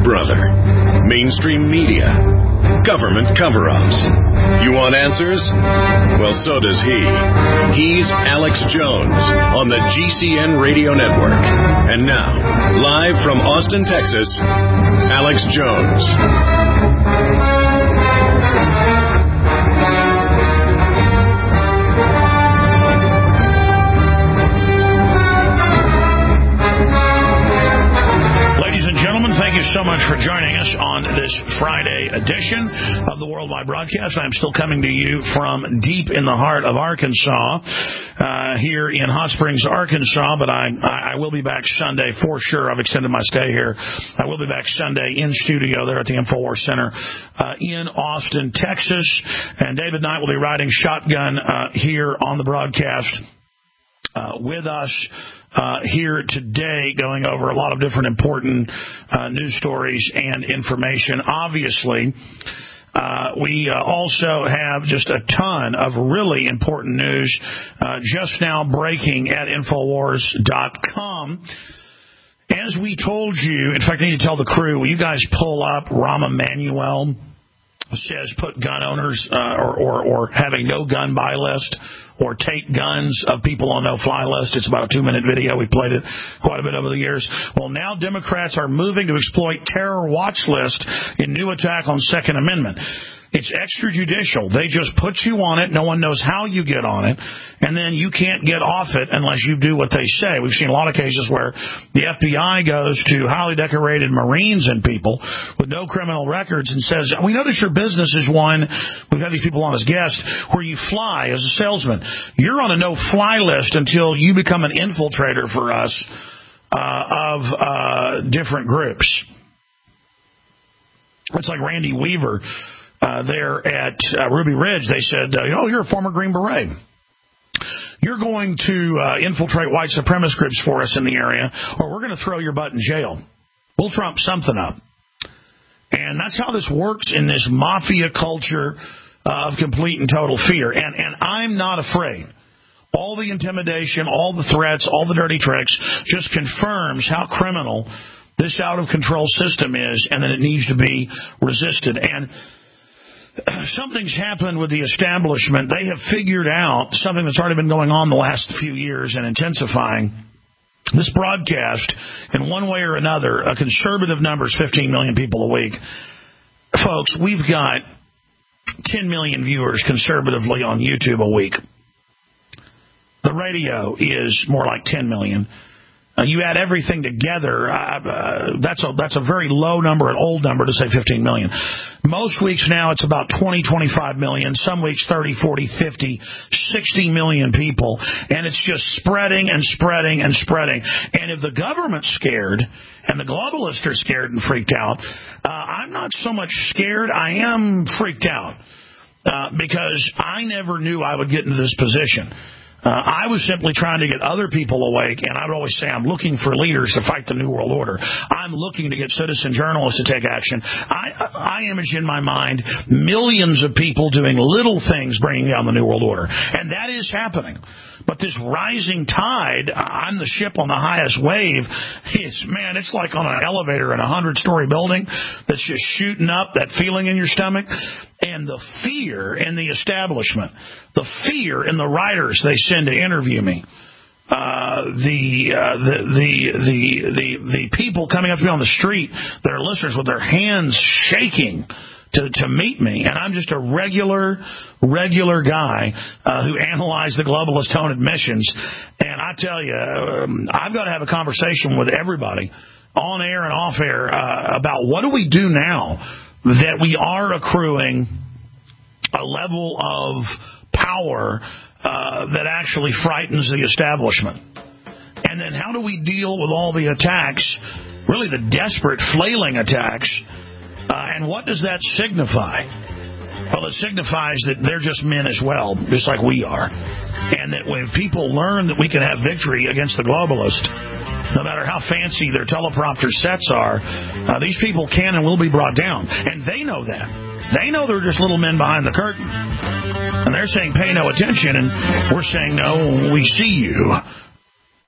brother. Mainstream media. Government cover-ups. You want answers? Well, so does he. He's Alex Jones on the GCN Radio Network. And now, live from Austin, Texas, Alex Jones. Thank you so much for joining us on this Friday edition of the Worldwide Broadcast. I'm still coming to you from deep in the heart of Arkansas, here in Hot Springs, Arkansas, but I will be back Sunday for sure. I've extended my stay here. I will be back Sunday in studio there at the InfoWars Center in Austin, Texas, and David Knight will be riding shotgun here on the broadcast with us here today, going over a lot of different important news stories and information. Obviously, we also have just a ton of really important news just now breaking at Infowars.com. As we told you, in fact, I need to tell the crew, will you guys pull up Rahm Emanuel says put gun owners or have a no-gun buy list or take guns of people on no-fly list. It's about a 2-minute video. We played it quite a bit over the years. Well, now Democrats are moving to exploit terror watch list in new attack on Second Amendment. It's extrajudicial. They just put you on it. No one knows how you get on it. And then you can't get off it unless you do what they say. We've seen a lot of cases where the FBI goes to highly decorated Marines and people with no criminal records and says, we notice your business is one, we've had these people on as guests, where you fly as a salesman. You're on a no-fly list until you become an infiltrator for us of different groups. It's like Randy Weaver. There at Ruby Ridge, they said, you're a former Green Beret. You're going to infiltrate white supremacist groups for us in the area, or we're going to throw your butt in jail. We'll trump something up. And that's how this works in this mafia culture of complete and total fear. And I'm not afraid. All the intimidation, all the threats, all the dirty tricks just confirms how criminal this out-of-control system is and that it needs to be resisted. And something's happened with the establishment. They have figured out something that's already been going on the last few years and intensifying. This broadcast, in one way or another, a conservative number is 15 million people a week. Folks, we've got 10 million viewers conservatively on YouTube a week. The radio is more like 10 million. You add everything together, that's a very low number, an old number to say 15 million. Most weeks now it's about 20, 25 million. Some weeks 30, 40, 50, 60 million people. And it's just spreading and spreading and spreading. And if the government's scared and the globalists are scared and freaked out, I'm not so much scared. I am freaked out because I never knew I would get into this position. I was simply trying to get other people awake, and I would always say I'm looking for leaders to fight the New World Order. I'm looking to get citizen journalists to take action. I image in my mind millions of people doing little things bringing down the New World Order, and that is happening. But this rising tide, I'm the ship on the highest wave. It's like on an elevator in a 100-story building that's just shooting up, that feeling in your stomach. And the fear in the establishment, the fear in the writers they send to interview me, the people coming up to me on the street that are listeners with their hands shaking to meet me, and I'm just a regular guy who analyzed the globalist tone admissions. And I tell you, I've got to have a conversation with everybody on air and off air about what do we do now that we are accruing a level of power that actually frightens the establishment. And then how do we deal with all the attacks, really the desperate flailing attacks, and what does that signify? Well, it signifies that they're just men as well, just like we are. And that when people learn that we can have victory against the globalist, no matter how fancy their teleprompter sets are, these people can and will be brought down. And they know that. They know they're just little men behind the curtain. And they're saying, pay no attention. And we're saying, no, we see you.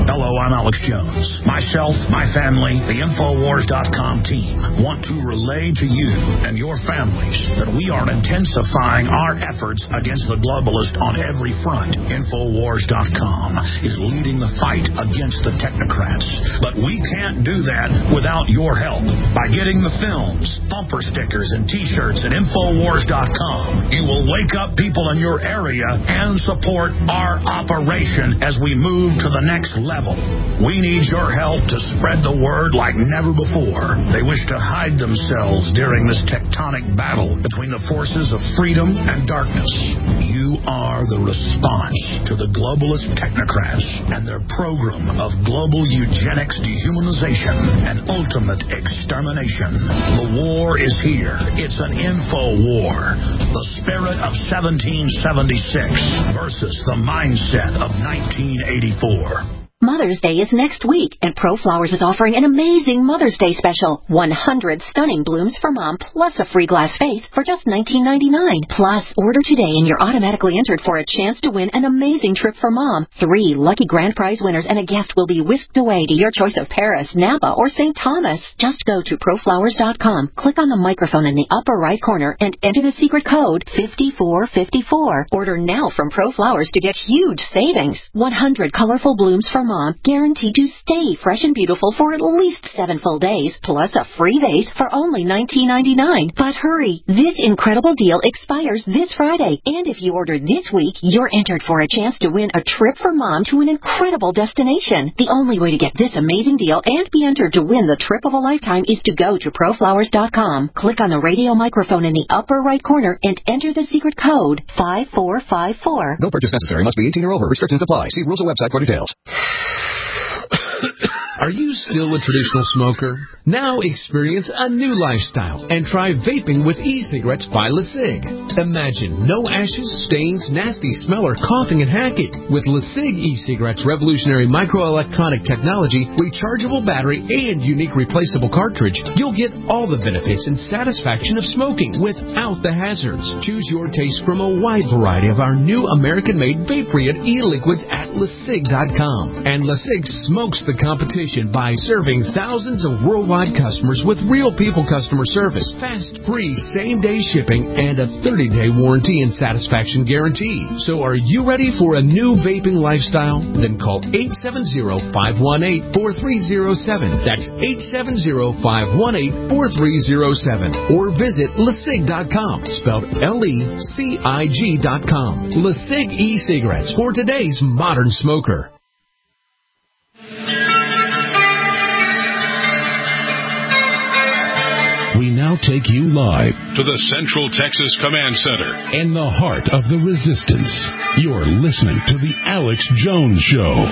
Hello, I'm Alex Jones. Myself, my family, the Infowars.com team want to relay to you and your families that we are intensifying our efforts against the globalist on every front. Infowars.com is leading the fight against the technocrats. But we can't do that without your help. By getting the films, bumper stickers, and T-shirts at Infowars.com, you will wake up people in your area and support our operation as we move to the next level. We need your help to spread the word like never before. They wish to hide themselves during this tectonic battle between the forces of freedom and darkness. You are the response to the globalist technocrats and their program of global eugenics, dehumanization, and ultimate extermination. The war is here. It's an info war. The spirit of 1776 versus the mindset of 1984. Mother's Day is next week, and ProFlowers is offering an amazing Mother's Day special. 100 stunning blooms for Mom, plus a free glass vase for just $19.99. Plus, order today and you're automatically entered for a chance to win an amazing trip for Mom. 3 lucky grand prize winners and a guest will be whisked away to your choice of Paris, Napa, or St. Thomas. Just go to ProFlowers.com, click on the microphone in the upper right corner, and enter the secret code 5454. Order now from ProFlowers to get huge savings. 100 colorful blooms for Mom, guaranteed to stay fresh and beautiful for at least 7 full days, plus a free vase for only $19.99. But hurry, this incredible deal expires this Friday, and if you order this week, you're entered for a chance to win a trip for Mom to an incredible destination. The only way to get this amazing deal and be entered to win the trip of a lifetime is to go to ProFlowers.com, click on the radio microphone in the upper right corner, and enter the secret code 5454. No purchase necessary. Must be 18 or over. Restrictions apply. See rules and website for details. Are you still a traditional smoker? Now experience a new lifestyle and try vaping with e-cigarettes by LeSig. Imagine no ashes, stains, nasty smell, or coughing and hacking. With LeSig e-cigarettes' revolutionary microelectronic technology, rechargeable battery, and unique replaceable cartridge, you'll get all the benefits and satisfaction of smoking without the hazards. Choose your taste from a wide variety of our new American-made vape-free e-liquids at LeSig.com. And LeSig smokes the competition by serving thousands of worldwide customers with real people customer service, fast, free, same-day shipping, and a 30-day warranty and satisfaction guarantee. So are you ready for a new vaping lifestyle? Then call 870-518-4307. That's 870-518-4307. Or visit LeSig.com, spelled LECIG.com. LeSig e-cigarettes for today's modern smoker. We now take you live to the Central Texas Command Center in the heart of the resistance. You're listening to The Alex Jones Show.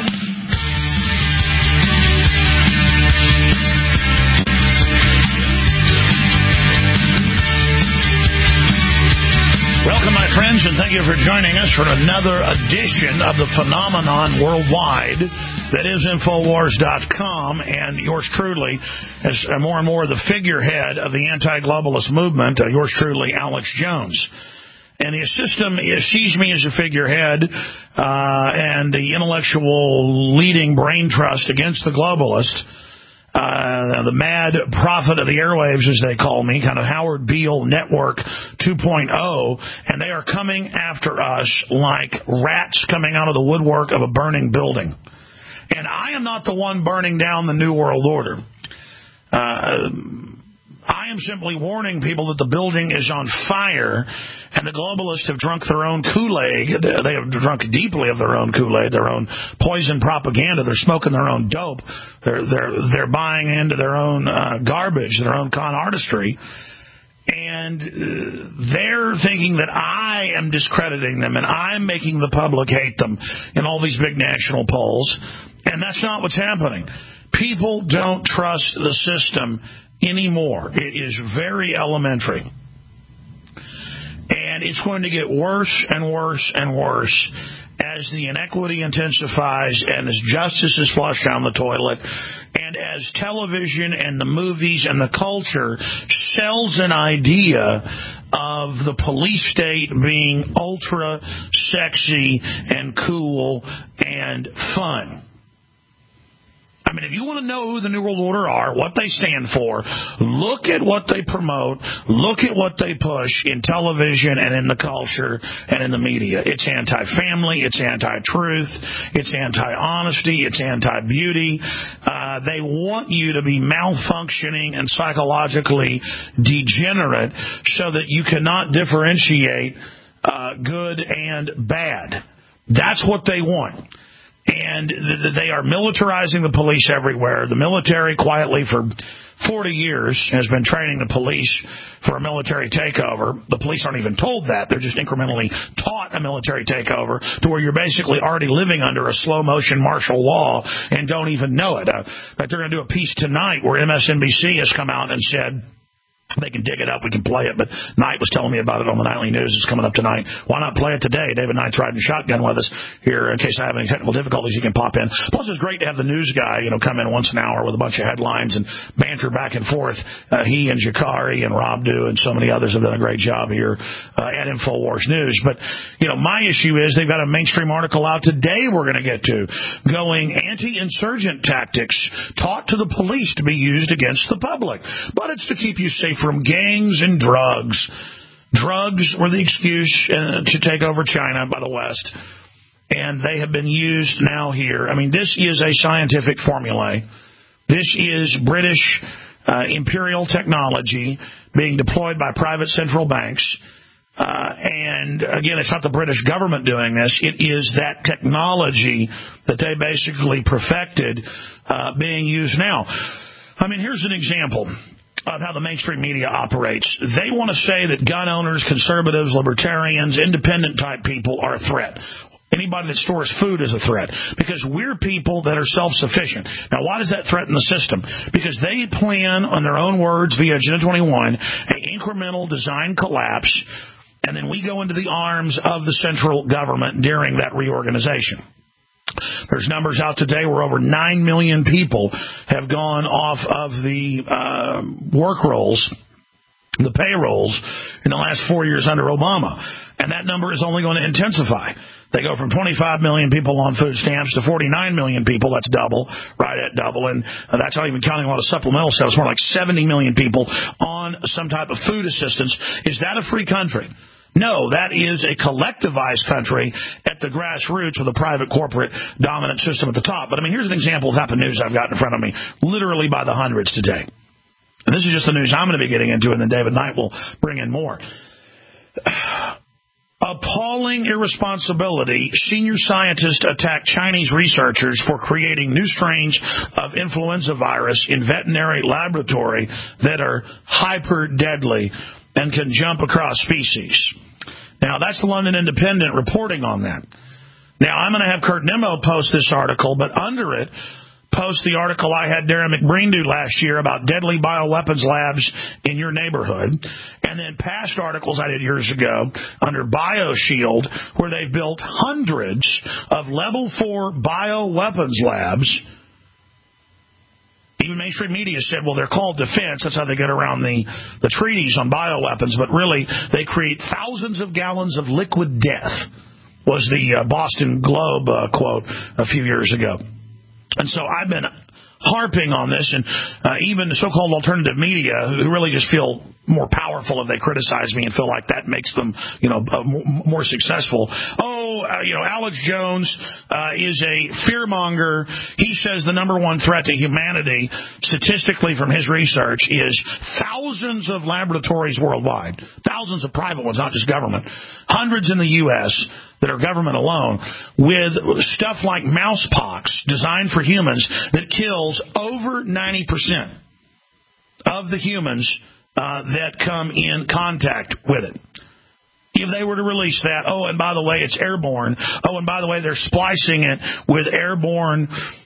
Welcome, my friends, and thank you for joining us for another edition of the phenomenon worldwide that is Infowars.com, and yours truly, as more and more the figurehead of the anti-globalist movement, yours truly, Alex Jones. And the system sees me as a figurehead and the intellectual leading brain trust against the globalist. The mad prophet of the airwaves, as they call me, kind of Howard Beale Network 2.0, and they are coming after us like rats coming out of the woodwork of a burning building. And I am not the one burning down the New World Order. I am simply warning people that the building is on fire, and the globalists have drunk their own Kool-Aid. They have drunk deeply of their own Kool-Aid, their own poison propaganda. They're smoking their own dope. They're buying into their own garbage, their own con artistry. And they're thinking that I am discrediting them and I'm making the public hate them in all these big national polls. And that's not what's happening. People don't trust the system anymore. It is very elementary. And it's going to get worse and worse and worse as the inequity intensifies and as justice is flushed down the toilet and as television and the movies and the culture sells an idea of the police state being ultra sexy and cool and fun. mean, if you want to know who the New World Order are, what they stand for, look at what they promote, look at what they push in television and in the culture and in the media. It's anti-family, it's anti-truth, it's anti-honesty, it's anti-beauty. They want you to be malfunctioning and psychologically degenerate so that you cannot differentiate good and bad. That's what they want. And they are militarizing the police everywhere. The military quietly for 40 years has been training the police for a military takeover. The police aren't even told that. They're just incrementally taught a military takeover to where you're basically already living under a slow-motion martial law and don't even know it. But they're going to do a piece tonight where MSNBC has come out and said, they can dig it up, we can play it, but Knight was telling me about it on the Nightly News. It's coming up tonight. Why not play it today? David Knight's riding shotgun with us here in case I have any technical difficulties. You can pop in. Plus, it's great to have the news guy, come in once an hour with a bunch of headlines and banter back and forth. He and Jakari and Rob Do and so many others have done a great job here at InfoWars News. But, my issue is they've got a mainstream article out today we're going to get to going anti-insurgent tactics taught to the police to be used against the public. But it's to keep you safe from gangs and drugs. Drugs were the excuse to take over China by the West, and they have been used now here. I mean, this is a scientific formulae. This is British imperial technology being deployed by private central banks. And, again, it's not the British government doing this. It is that technology that they basically perfected being used now. I mean, here's an example of how the mainstream media operates. They want to say that gun owners, conservatives, libertarians, independent-type people are a threat. Anybody that stores food is a threat because we're people that are self-sufficient. Now, why does that threaten the system? Because they plan, on their own words, via Agenda 21, an incremental design collapse, and then we go into the arms of the central government during that reorganization. There's numbers out today where over 9 million people have gone off of the work rolls, the payrolls, in the last 4 years under Obama. And that number is only going to intensify. They go from 25 million people on food stamps to 49 million people. That's double, right at double. And that's not even counting a lot of supplemental sales. More like 70 million people on some type of food assistance. Is that a free country? No, that is a collectivized country at the grassroots with a private corporate dominant system at the top. But, I mean, here's an example of the type of news I've got in front of me, literally by the hundreds today. And this is just the news I'm going to be getting into, and then David Knight will bring in more. Appalling irresponsibility. Senior scientists attack Chinese researchers for creating new strains of influenza virus in veterinary laboratory that are hyper-deadly and can jump across species. Now, that's the London Independent reporting on that. Now, I'm going to have Kurt Nimmo post this article, but under it, post the article I had Darren McBreen do last year about deadly bioweapons labs in your neighborhood, and then past articles I did years ago under BioShield, where they've built hundreds of level 4 bioweapons labs. Even mainstream media said, well, they're called defense. That's how they get around the treaties on bioweapons. But really, they create thousands of gallons of liquid death, was the Boston Globe quote a few years ago. And so I've been harping on this, and even the so-called alternative media, who really just feel more powerful if they criticize me and feel like that makes them, more successful. Alex Jones is a fearmonger. He says the number one threat to humanity, statistically from his research, is thousands of laboratories worldwide, thousands of private ones, not just government, hundreds in the U.S. that are government alone, with stuff like mousepox designed for humans that kills over 90% of the humans that come in contact with it. If they were to release that, and by the way, it's airborne. And by the way, they're splicing it with airborne,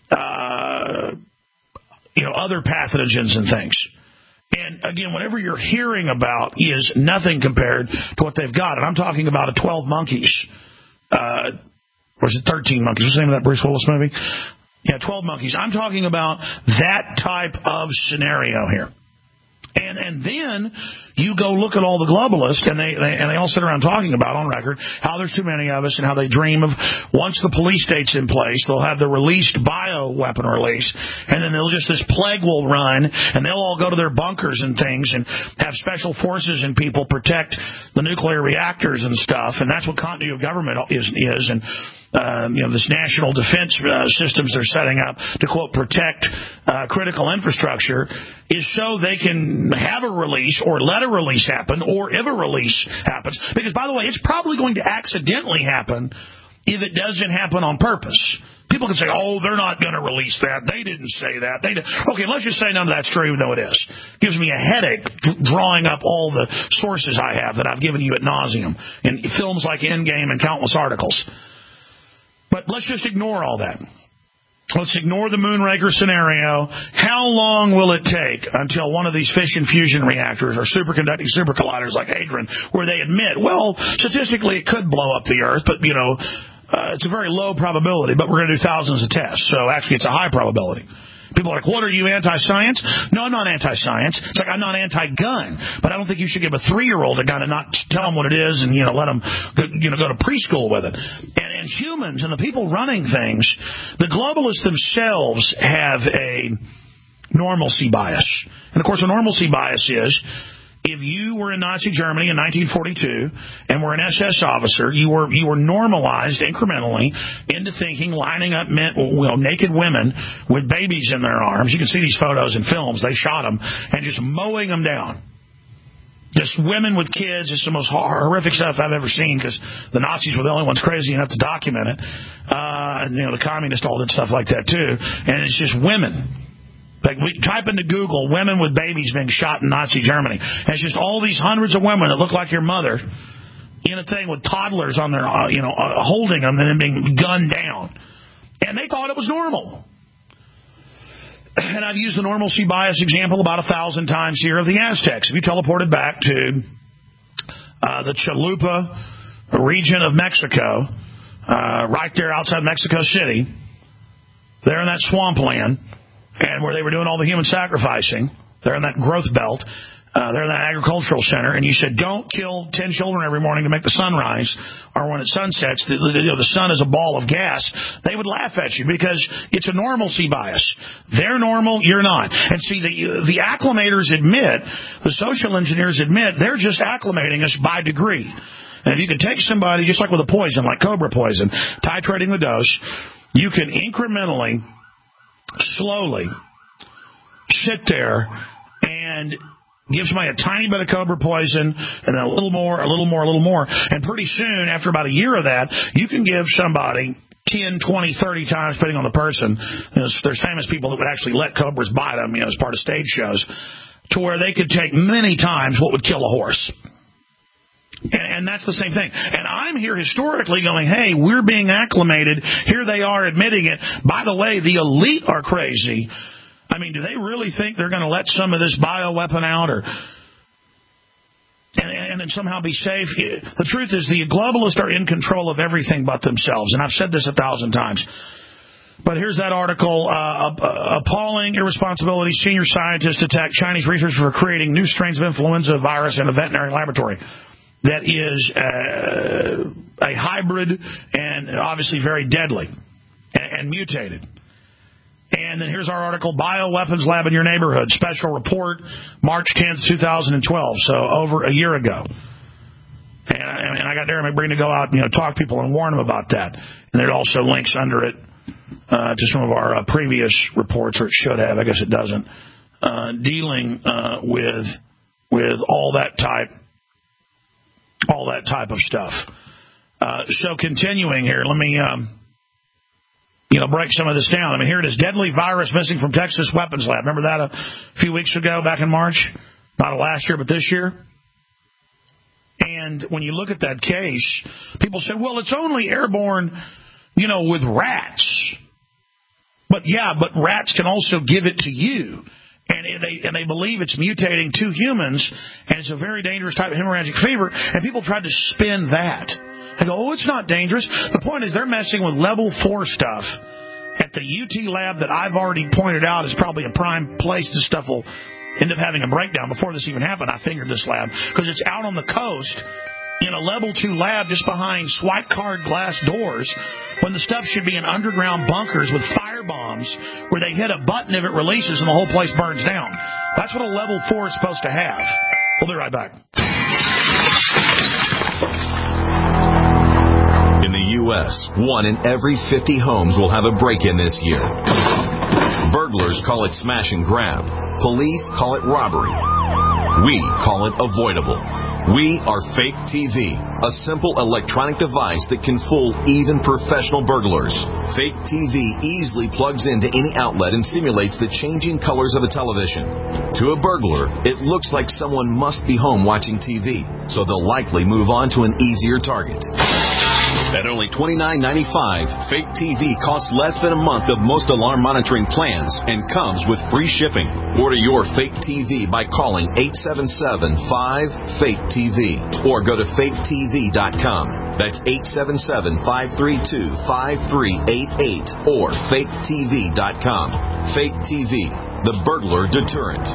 other pathogens and things. And again, whatever you're hearing about is nothing compared to what they've got. And I'm talking about a 12 monkeys. Or is it 13 monkeys? What's the name of that Bruce Willis movie? Yeah, 12 monkeys. I'm talking about that type of scenario here. And then You go look at all the globalists, and they all sit around talking about on record how there's too many of us and how they dream of once the police state's in place, they'll have the released bioweapon release, and then this plague will run, and they'll all go to their bunkers and things and have special forces and people protect the nuclear reactors and stuff, and that's what continuity of government is. And this national defense systems they're setting up to, quote, protect critical infrastructure is so they can have a release or let a release happen, or if a release happens. Because, by the way, it's probably going to accidentally happen if it doesn't happen on purpose. People can say, oh, they're not going to release that. They didn't say that. Okay, let's just say none of that's true, even though it is. Gives me a headache drawing up all the sources I have that I've given you ad nauseum in films like Endgame and countless articles. But let's just ignore all that. Let's ignore the Moonraker scenario. How long will it take until one of these fission fusion reactors or superconducting supercolliders like Hadron, where they admit, well, statistically it could blow up the Earth, but, it's a very low probability, but we're going to do thousands of tests. So actually it's a high probability. People are like, what, are you anti-science? No, I'm not anti-science. It's like I'm not anti-gun, but I don't think you should give a 3-year-old a gun and not tell them what it is and, let them, go to preschool with it. And humans and the people running things, the globalists themselves have a normalcy bias. And, of course, a normalcy bias is if you were in Nazi Germany in 1942 and were an SS officer, you were normalized incrementally into thinking lining up naked women with babies in their arms. You can see these photos in films. They shot them and just mowing them down. Just women with kids. It's the most horrific stuff I've ever seen because the Nazis were the only ones crazy enough to document it. And the communists all did stuff like that too. And it's just women. Like we type into Google women with babies being shot in Nazi Germany. And it's just all these hundreds of women that look like your mother in a thing with toddlers on their, holding them and then being gunned down. And they thought it was normal. And I've used the normalcy bias example about 1,000 times here of the Aztecs. If you teleported back to the Chalupa region of Mexico, right there outside Mexico City, there in that swampland, and where they were doing all the human sacrificing, they're in that growth belt, they're in that agricultural center, and you said, don't kill 10 children every morning to make the sun rise, or when it sunsets, the sun is a ball of gas, they would laugh at you because it's a normalcy bias. They're normal, you're not. And see, the acclimators admit, the social engineers admit, they're just acclimating us by degree. And if you can take somebody, just like with a poison, like cobra poison, titrating the dose, you can incrementally, slowly sit there and give somebody a tiny bit of cobra poison and then a little more. And pretty soon, after about a year of that, you can give somebody 10, 20, 30 times, depending on the person. There's famous people that would actually let cobras bite them, as part of stage shows, to where they could take many times what would kill a horse. And that's the same thing. And I'm here historically going, hey, we're being acclimated. Here they are admitting it. By the way, the elite are crazy. I mean, do they really think they're going to let some of this bioweapon out and then somehow be safe? The truth is the globalists are in control of everything but themselves. And I've said this 1,000 times. But here's that article, appalling irresponsibility. Senior scientists attack Chinese researchers for creating new strains of influenza virus in a veterinary laboratory. That is a hybrid and obviously very deadly and mutated. And then here's our article, Bioweapons Lab in Your Neighborhood, special report, March 10th, 2012, so over a year ago. And I got Darren McBreen to go out and talk to people and warn them about that. And there also links under it to some of our previous reports, or it should have, I guess it doesn't, dealing with all that type of stuff. So continuing here, let me break some of this down. I mean, here it is. Deadly virus missing from Texas weapons lab. Remember that a few weeks ago, back in March? Not last year, but this year. And when you look at that case, people said, well, it's only airborne, with rats. But rats can also give it to you. And they believe it's mutating to humans, and it's a very dangerous type of hemorrhagic fever, and people tried to spin that. They go, it's not dangerous. The point is they're messing with level 4 stuff at the UT lab that I've already pointed out is probably a prime place this stuff will end up having a breakdown. Before this even happened, I fingered this lab because it's out on the coast in a level 2 lab just behind swipe card glass doors when the stuff should be in underground bunkers with fire bombs where they hit a button if it releases and the whole place burns down. That's what a level 4 is supposed to have. We'll be right back. In the U.S., 1 in every 50 homes will have a break-in this year. Burglars call it smash and grab. Police call it robbery. We call it avoidable. We are Fake TV, a simple electronic device that can fool even professional burglars. Fake TV easily plugs into any outlet and simulates the changing colors of a television. To a burglar, it looks like someone must be home watching TV, so they'll likely move on to an easier target. At only $29.95, Fake TV costs less than a month of most alarm monitoring plans and comes with free shipping. Order your Fake TV by calling 877-5-FAKE-TV or go to faketv.com. That's 877-532-5388 or faketv.com. Fake TV, the burglar deterrent.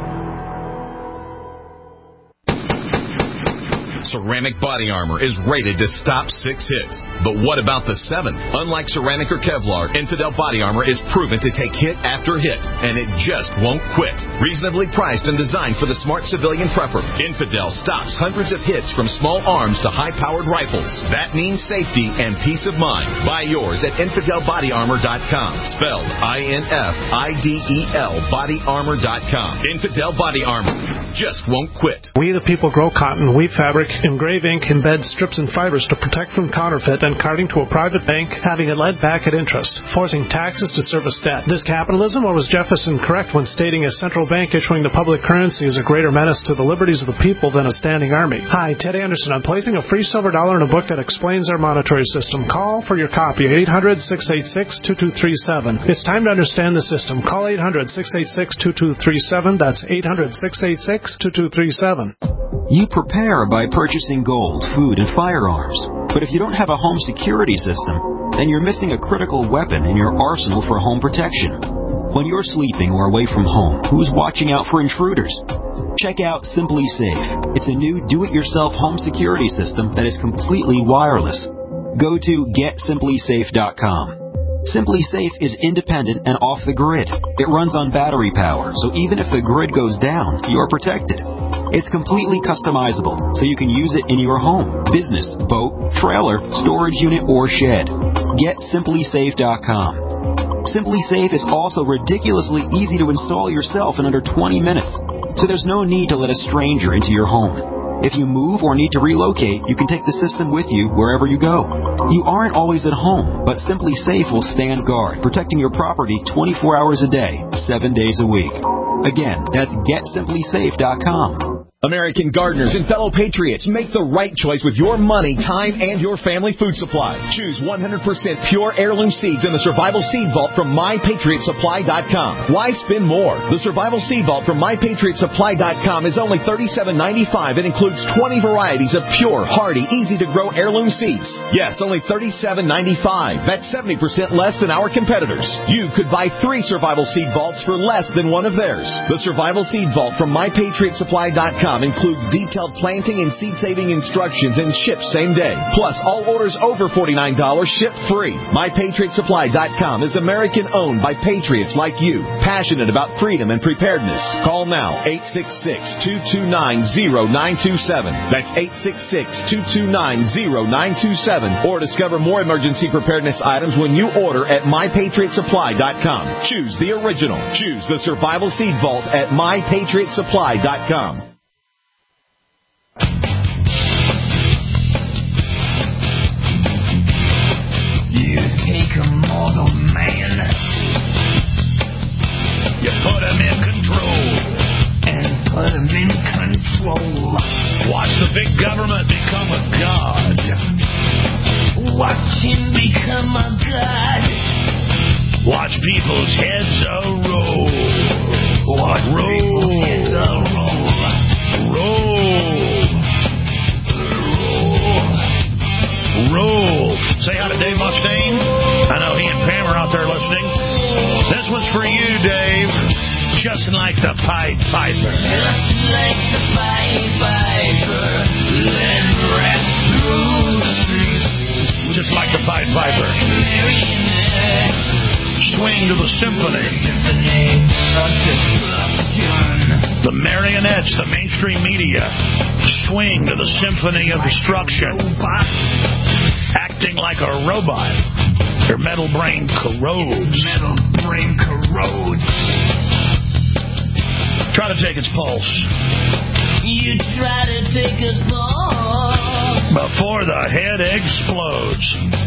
Ceramic body armor is rated to stop 6 hits. But what about the 7th? Unlike ceramic or Kevlar, Infidel body armor is proven to take hit after hit, and it just won't quit. Reasonably priced and designed for the smart civilian prepper, Infidel stops hundreds of hits from small arms to high-powered rifles. That means safety and peace of mind. Buy yours at InfidelBodyArmor.com. Spelled INFIDEL bodyarmor.com. Infidel Body Armor just won't quit. We the people grow cotton, weave fabric, engrave ink, embed strips and fibers to protect from counterfeit and carting to a private bank, having it led back at interest, forcing taxes to service debt. This capitalism, or was Jefferson correct when stating a central bank issuing the public currency is a greater menace to the liberties of the people than a standing army? Hi, Ted Anderson. I'm placing a free silver dollar in a book that explains our monetary system. Call for your copy at 800-686-2237. It's time to understand the system. Call 800-686-2237. That's 800-686-2237. You prepare by purchasing gold, food, and firearms. But if you don't have a home security system, then you're missing a critical weapon in your arsenal for home protection. When you're sleeping or away from home, who's watching out for intruders? Check out Simply Safe. It's a new do-it-yourself home security system that is completely wireless. Go to GetSimplySafe.com. Simply Safe is independent and off the grid. It runs on battery power, so even if the grid goes down, you're protected. It's completely customizable, so you can use it in your home, business, boat, trailer, storage unit, or shed. GetSimplySafe.com. Simply Safe is also ridiculously easy to install yourself in under 20 minutes, so there's no need to let a stranger into your home. If you move or need to relocate, you can take the system with you wherever you go. You aren't always at home, but Simply Safe will stand guard, protecting your property 24 hours a day, 7 days a week. Again, that's GetSimplySafe.com. American gardeners and fellow patriots, make the right choice with your money, time, and your family food supply. Choose 100% pure heirloom seeds in the Survival Seed Vault from MyPatriotSupply.com. Why spend more? The Survival Seed Vault from MyPatriotSupply.com is only $37.95 and includes 20 varieties of pure, hardy, easy-to-grow heirloom seeds. Yes, only $37.95. That's 70% less than our competitors. You could buy 3 Survival Seed Vaults for less than one of theirs. The Survival Seed Vault from MyPatriotSupply.com includes detailed planting and seed-saving instructions and ships same day. Plus, all orders over $49 ship free. MyPatriotSupply.com is American-owned by patriots like you, passionate about freedom and preparedness. Call now, 866-229-0927. That's 866-229-0927. Or discover more emergency preparedness items when you order at MyPatriotSupply.com. Choose the original. Choose the Survival Seed Vault at MyPatriotSupply.com. You take a mortal man, you put him in control, and put him in control. Watch the big government become a god. Watch him become a god. Watch people's heads roll. Watch people's heads roll. Roll. Say hi to Dave Mustaine. I know he and Pam are out there listening. This was for you, Dave. Just like the Pied Piper. Just like the Pied Piper, let rap through the streets. Just like the Pied Piper. Swing to the symphony. The marionettes, the mainstream media, swing to the symphony of destruction. Acting like a robot. Your metal brain corrodes. Metal brain corrodes. Try to take its pulse. You try to take its pulse. Before the head explodes.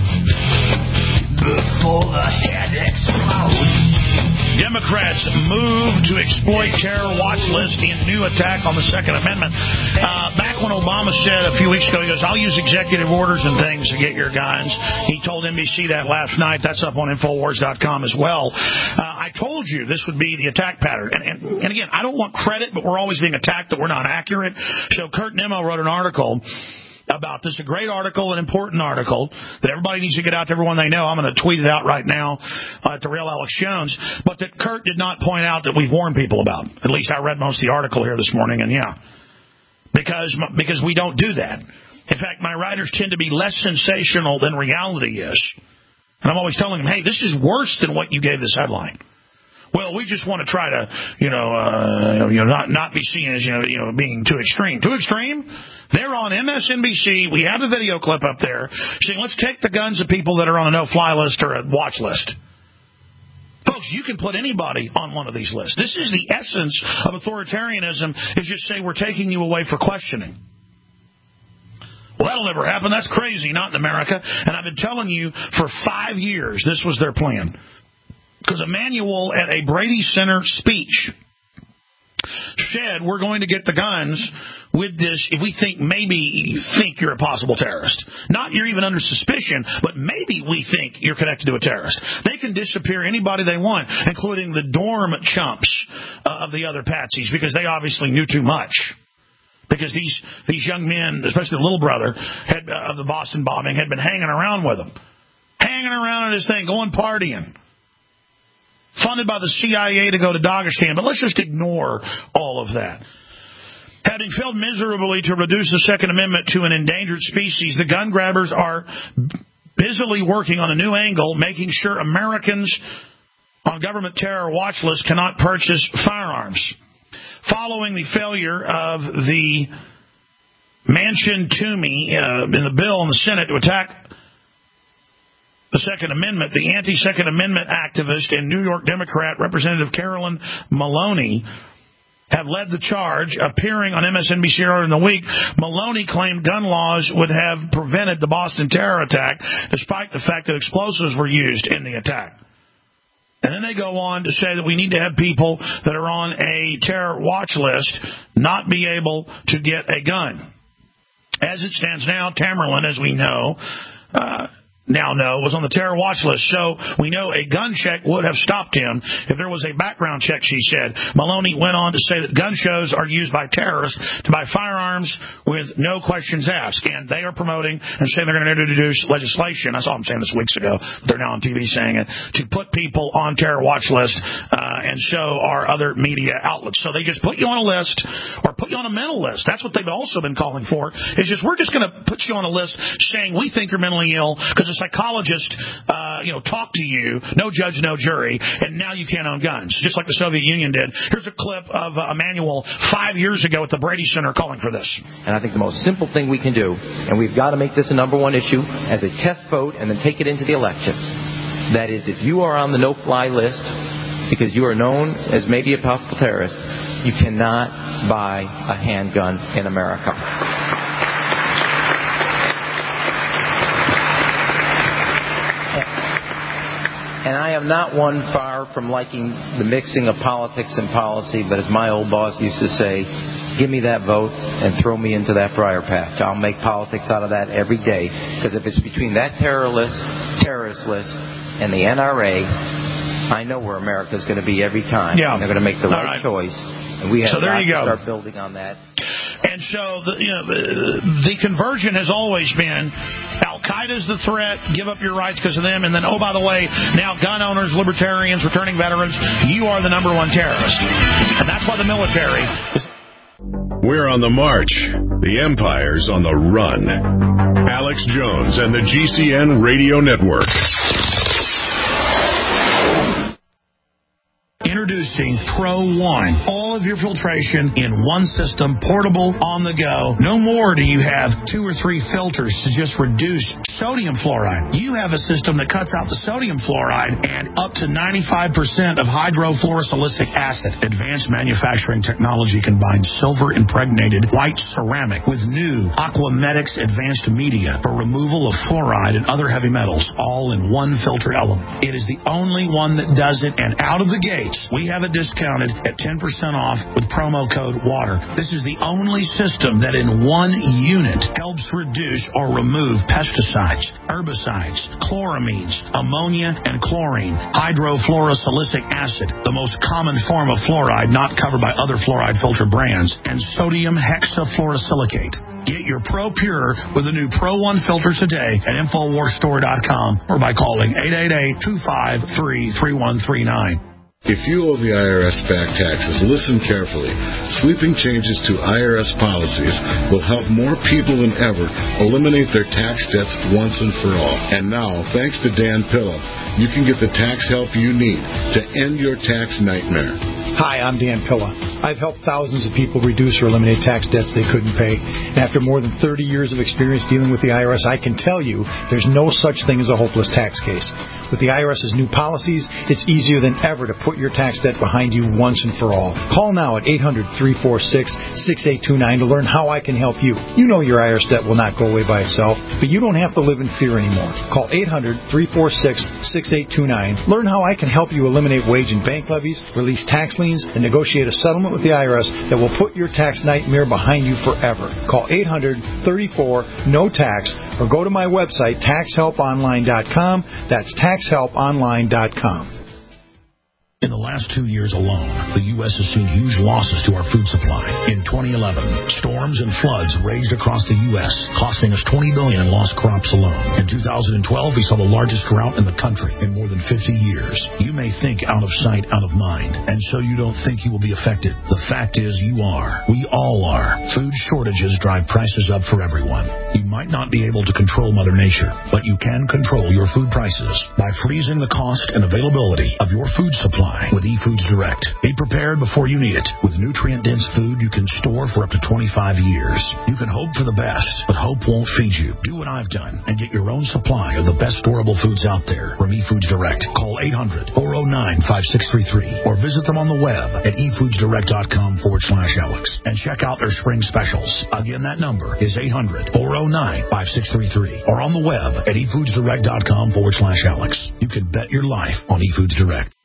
Before the head explodes. Democrats move to exploit terror watch list in new attack on the Second Amendment. Back when Obama said a few weeks ago, he goes, I'll use executive orders and things to get your guns. He told NBC that last night. That's up on Infowars.com as well. I told you this would be the attack pattern. And again, I don't want credit, but we're always being attacked that we're not accurate. So Kurt Nimmo wrote an article about this, a great article, an important article that everybody needs to get out to everyone they know. I'm going to tweet it out right now at the Real Alex Jones, but that Kurt did not point out that we've warned people about. At least I read most of the article here this morning, and yeah, because we don't do that. In fact, my writers tend to be less sensational than reality is, and I'm always telling them, hey, this is worse than what you gave this headline. Well, we just want to try to, not be seen as, being too extreme. Too extreme? They're on MSNBC. We have a video clip up there saying, let's take the guns of people that are on a no-fly list or a watch list. Folks, you can put anybody on one of these lists. This is the essence of authoritarianism, is just say we're taking you away for questioning. Well, that'll never happen. That's crazy. Not in America. And I've been telling you for 5 years this was their plan. Because Emanuel at a Brady Center speech said, we're going to get the guns with this if we think you're a possible terrorist. Not you're even under suspicion, but maybe we think you're connected to a terrorist. They can disappear anybody they want, including the dorm chumps of the other patsies, because they obviously knew too much. Because these young men, especially the little brother of the Boston bombing, had been hanging around with them. Hanging around at his thing, going partying. Funded by the CIA to go to Dagestan, but let's just ignore all of that. Having failed miserably to reduce the Second Amendment to an endangered species, the gun grabbers are busily working on a new angle, making sure Americans on government terror watch lists cannot purchase firearms. Following the failure of the Manchin-Toomey in the bill in the Senate to attack the Second Amendment, the anti-Second Amendment activist and New York Democrat Representative Carolyn Maloney have led the charge. Appearing on MSNBC earlier in the week, Maloney claimed gun laws would have prevented the Boston terror attack, despite the fact that explosives were used in the attack. And then they go on to say that we need to have people that are on a terror watch list not be able to get a gun. As it stands now, Tamerlan, as we know, was on the terror watch list, so we know a gun check would have stopped him if there was a background check, she said. Maloney went on to say that gun shows are used by terrorists to buy firearms with no questions asked, and they are promoting and saying they're going to introduce legislation. I saw them saying this weeks ago, but they're now on TV saying it, to put people on terror watch list, and so are other media outlets. So they just put you on a list or put you on a mental list. That's what they've also been calling for, is just we're just going to put you on a list saying we think you're mentally ill because psychologist, talk to you, no judge, no jury, and now you can't own guns, just like the Soviet Union did. Here's a clip of Emanuel 5 years ago at the Brady Center calling for this. And I think the most simple thing we can do, and we've got to make this a number one issue as a test vote and then take it into the election, that is, if you are on the no-fly list because you are known as maybe a possible terrorist, you cannot buy a handgun in America. And I am not one far from liking the mixing of politics and policy, but as my old boss used to say, give me that vote and throw me into that briar patch. I'll make politics out of that every day. Because if it's between that terrorist list and the NRA, I know where America's going to be every time. Yeah. And they're going to make the right choice. And we have to start building on that. And so the conversion has always been Al-Qaeda's the threat. Give up your rights because of them. And then, oh, by the way, now gun owners, libertarians, returning veterans, you are the number one terrorist. And that's why the military... We're on the march. The empire's on the run. Alex Jones and the GCN Radio Network. Introducing Pro One. All of your filtration in one system, portable, on the go. No more do you have 2 or 3 filters to just reduce sodium fluoride. You have a system that cuts out the sodium fluoride and up to 95% of hydrofluorosilicic acid. Advanced manufacturing technology combines silver-impregnated white ceramic with new Aquamedics advanced media for removal of fluoride and other heavy metals, all in one filter element. It is the only one that does it, and out of the gates, we have it discounted at 10% off with promo code WATER. This is the only system that in one unit helps reduce or remove pesticides, herbicides, chloramines, ammonia, and chlorine, hydrofluorosilicic acid, the most common form of fluoride not covered by other fluoride filter brands, and sodium hexafluorosilicate. Get your Pro Pure with the new Pro One filter today at InfoWarsStore.com or by calling 888-253-3139. If you owe the IRS back taxes, listen carefully. Sweeping changes to IRS policies will help more people than ever eliminate their tax debts once and for all. And now, thanks to Dan Pilla, you can get the tax help you need to end your tax nightmare. Hi, I'm Dan Pilla. I've helped thousands of people reduce or eliminate tax debts they couldn't pay. And after more than 30 years of experience dealing with the IRS, I can tell you there's no such thing as a hopeless tax case. With the IRS's new policies, it's easier than ever to put your tax debt behind you once and for all. Call now at 800-346-6829 to learn how I can help you. You know your IRS debt will not go away by itself, but you don't have to live in fear anymore. Call 800-346-6829. Learn how I can help you eliminate wage and bank levies, release tax liens, and negotiate a settlement with the IRS that will put your tax nightmare behind you forever. Call 800-34-NO-TAX or go to my website, taxhelponline.com. That's taxhelponline.com. In the last 2 years alone, the U.S. has seen huge losses to our food supply. In 2011, storms and floods raged across the U.S., costing us $20 billion in lost crops alone. In 2012, we saw the largest drought in the country in more than 50 years. You may think out of sight, out of mind, and so you don't think you will be affected. The fact is you are. We all are. Food shortages drive prices up for everyone. You might not be able to control Mother Nature, but you can control your food prices by freezing the cost and availability of your food supply with eFoods Direct. Be prepared before you need it. With nutrient-dense food you can store for up to 25 years. You can hope for the best, but hope won't feed you. Do what I've done and get your own supply of the best storable foods out there from eFoods Direct. Call 800-409-5633 or visit them on the web at efoodsdirect.com/Alex and check out their spring specials. Again, that number is 800-409-5633 or on the web at efoodsdirect.com/Alex. You can bet your life on eFoods Direct.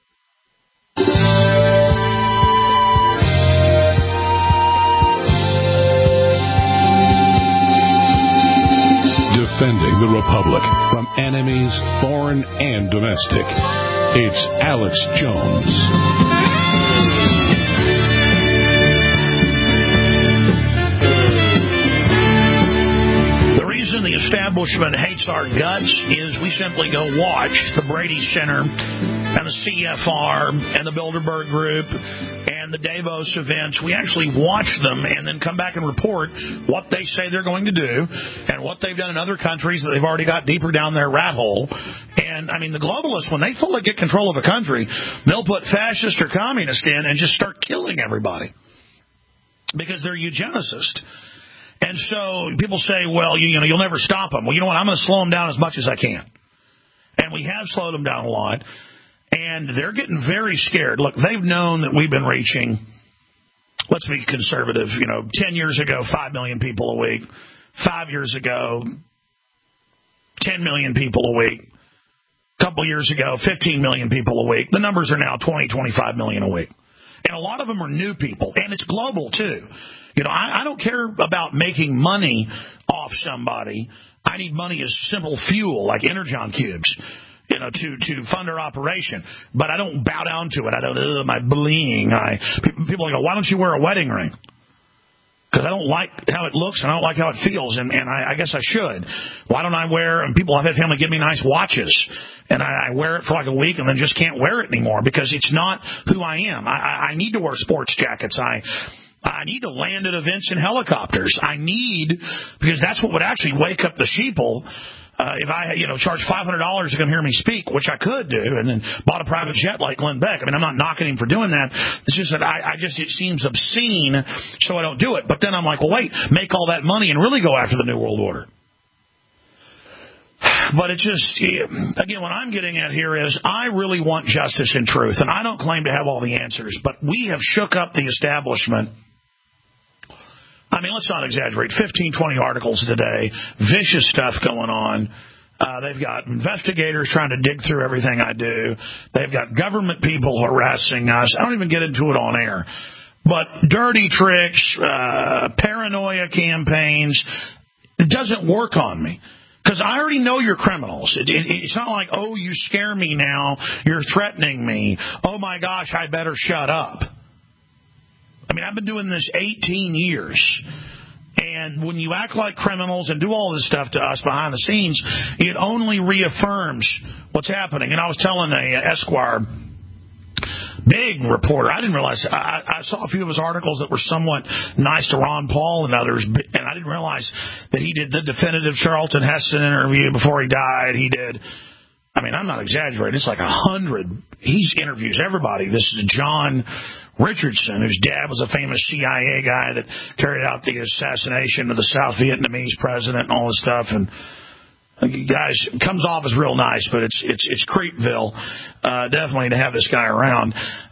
Defending the Republic from enemies, foreign and domestic. It's Alex Jones. The establishment hates our guts is we simply go watch the Brady Center and the CFR and the Bilderberg Group and the Davos events. We actually watch them and then come back and report what they say they're going to do and what they've done in other countries that they've already got deeper down their rat hole. And, I mean, the globalists, when they fully get control of a country, they'll put fascist or communist in and just start killing everybody because they're eugenicists. And so people say, well, you'll never stop them. Well, you know what? I'm going to slow them down as much as I can. And we have slowed them down a lot. And they're getting very scared. Look, they've known that we've been reaching, let's be conservative, 10 years ago, 5 million people a week. 5 years ago, 10 million people a week. A couple years ago, 15 million people a week. The numbers are now 20, 25 million a week. And a lot of them are new people. And it's global, too. I don't care about making money off somebody. I need money as simple fuel, like Energon cubes, to fund our operation. But I don't bow down to it. I don't, my bling. People go, why don't you wear a wedding ring? because I don't like how it looks and I don't like how it feels, and I guess I should. Why don't I wear, and people, I've had family give me nice watches, and I wear it for like a week and then just can't wear it anymore because it's not who I am. I need to wear sports jackets. I need to land at events in helicopters. Because that's what would actually wake up the sheeple. If I, charge $500 to come hear me speak, which I could do, and then bought a private jet like Glenn Beck. I mean, I'm not knocking him for doing that. It's just that it seems obscene, so I don't do it. But then I'm like, well, wait, make all that money and really go after the New World Order. But it just, again, what I'm getting at here is I really want justice and truth, and I don't claim to have all the answers, but we have shook up the establishment. I mean, let's not exaggerate. 15, 20 articles today, vicious stuff going on. They've got investigators trying to dig through everything I do. They've got government people harassing us. I don't even get into it on air. But dirty tricks, paranoia campaigns, it doesn't work on me. Because I already know you're criminals. It's not like, oh, you scare me now, you're threatening me. Oh, my gosh, I better shut up. I mean, I've been doing this 18 years, and when you act like criminals and do all this stuff to us behind the scenes, it only reaffirms what's happening. And I was telling a Esquire big reporter, I didn't realize, I saw a few of his articles that were somewhat nice to Ron Paul and others, and I didn't realize that he did the definitive Charlton Heston interview before he died. He did, I mean, I'm not exaggerating, it's like 100. He interviews everybody. This is John Richardson, whose dad was a famous CIA guy that carried out the assassination of the South Vietnamese president and all this stuff. And guys, comes off as real nice, but it's Creepville, definitely to have this guy around.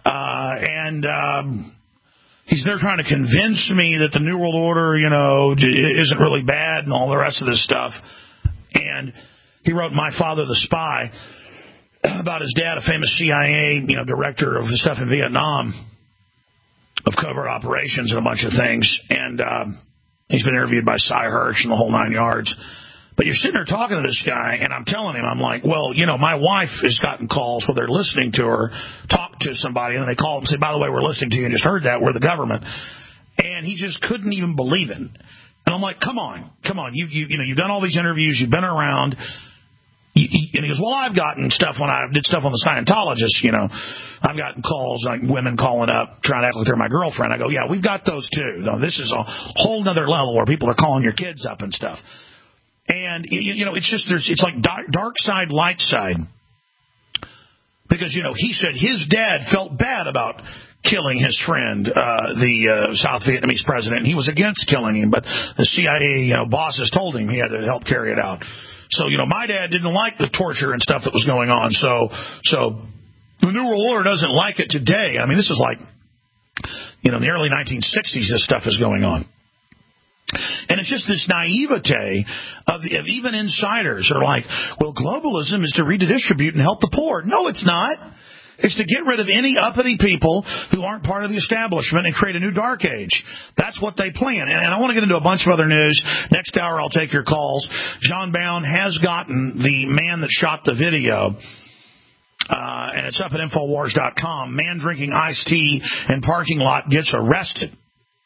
He's there trying to convince me that the New World Order, isn't really bad and all the rest of this stuff. And he wrote My Father the Spy about his dad, a famous CIA, director of the stuff in Vietnam, of covert operations and a bunch of things. And he's been interviewed by Cy Hirsch and the whole 9 yards. But you're sitting there talking to this guy, and I'm telling him, I'm like, well, my wife has gotten calls where they're listening to her talk to somebody, and they call and say, by the way, we're listening to you and just heard that. We're the government. And he just couldn't even believe it. And I'm like, come on. You've done all these interviews. You've been around. And he goes, well, I've gotten stuff when I did stuff on the Scientologists, I've gotten calls like women calling up trying to act like they're my girlfriend. I go, yeah, we've got those too. No, this is a whole nother level where people are calling your kids up and stuff. And, it's just, it's like dark side, light side. Because, he said his dad felt bad about killing his friend, the South Vietnamese president. And he was against killing him, but the CIA, bosses told him he had to help carry it out. So, my dad didn't like the torture and stuff that was going on. So the New World Order doesn't like it today. I mean, this is like, in the early 1960s, this stuff is going on. And it's just this naivete of even insiders are like, well, globalism is to redistribute and help the poor. No, it's not. It's to get rid of any uppity people who aren't part of the establishment and create a new dark age. That's what they plan. And I want to get into a bunch of other news. Next hour, I'll take your calls. John Bound has gotten the man that shot the video. And it's up at Infowars.com. Man drinking iced tea in parking lot gets arrested.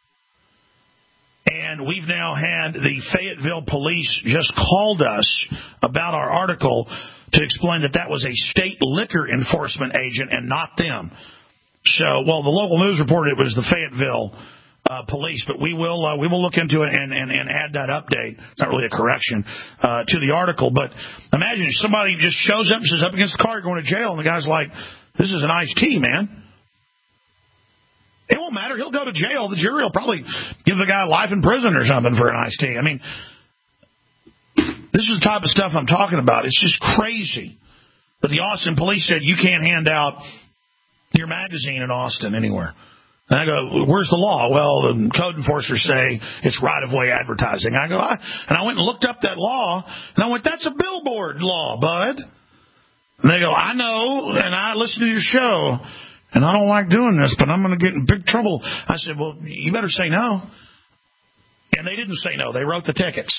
And we've now had the Fayetteville police just called us about our article to explain that was a state liquor enforcement agent and not them. So, well, the local news reported it was the Fayetteville police, but we will look into it and add that update. It's not really a correction to the article, but imagine if somebody just shows up and says, up against the car, going to jail, and the guy's like, this is an iced tea, man. It won't matter. He'll go to jail. The jury will probably give the guy life in prison or something for an iced tea. I mean, this is the type of stuff I'm talking about. It's just crazy. But the Austin police said you can't hand out your magazine in Austin anywhere. And I go, where's the law? Well, the code enforcers say it's right-of-way advertising. I go, and I went and looked up that law, and I went, that's a billboard law, bud. And they go, I know, and I listen to your show, and I don't like doing this, but I'm going to get in big trouble. I said, well, you better say no. And they didn't say no. They wrote the tickets.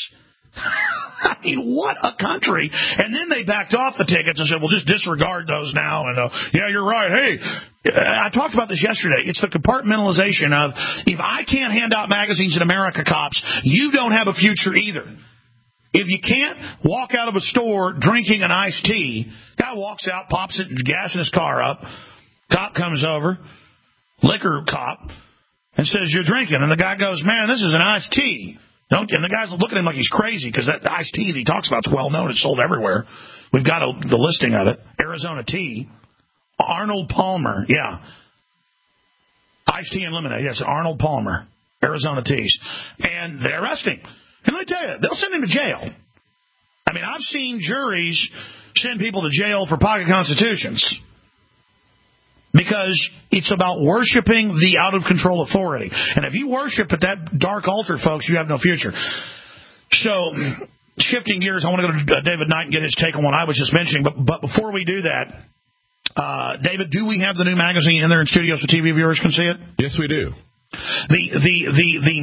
I mean, what a country. And then they backed off the tickets and said, well, just disregard those now. And, yeah, you're right. Hey, I talked about this yesterday. It's the compartmentalization of, if I can't hand out magazines in America, cops, you don't have a future either. If you can't walk out of a store drinking an iced tea, guy walks out, pops it, gassing his car up, cop comes over, liquor cop, and says, you're drinking. And the guy goes, man, this is an iced tea. And the guy's looking at him like he's crazy because that iced tea that he talks about is well known. It's sold everywhere. We've got the listing of it. Arizona tea. Arnold Palmer. Yeah. Iced tea and lemonade. Yes, Arnold Palmer. Arizona teas. And they arrest him. And let me tell you, they'll send him to jail. I mean, I've seen juries send people to jail for pocket constitutions. Because it's about worshiping the out-of-control authority. And if you worship at that dark altar, folks, you have no future. So, shifting gears, I want to go to David Knight and get his take on what I was just mentioning. But before we do that, David, do we have the new magazine in there in studio so TV viewers can see it? Yes, we do. The